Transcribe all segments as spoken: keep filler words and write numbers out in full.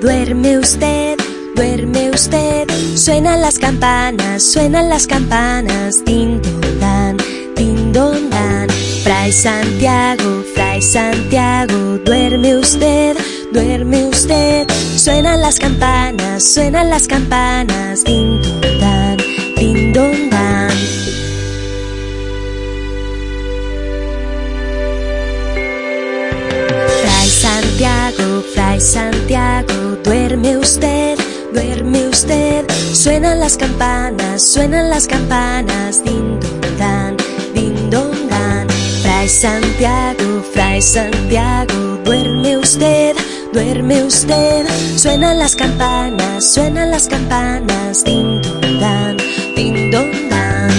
duerme usted, duerme usted. Suenan las campanas, suenan las campanas. Din don dan, din don dan. Fray Santiago, Fray Santiago, duerme usted, duerme usted. Suenan las campanas, suenan las campanas. Din don dan, din don dan. Fray Santiago, Fray Santiago, duerme usted, duerme usted. Suenan las campanas, suenan las campanas. Din don dan, din don dan. Fray Santiago, Fray Santiago, duerme usted, duerme usted. Suenan las campanas, suenan las campanas. Din don dan, din don dan.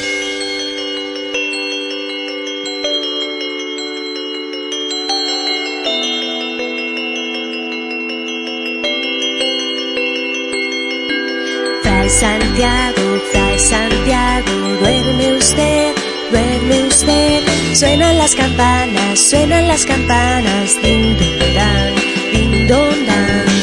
Fray Santiago, Fray Santiago, duerme usted, duerme usted. Suenan las campanas, suenan las campanas. Din don dan, din don dan.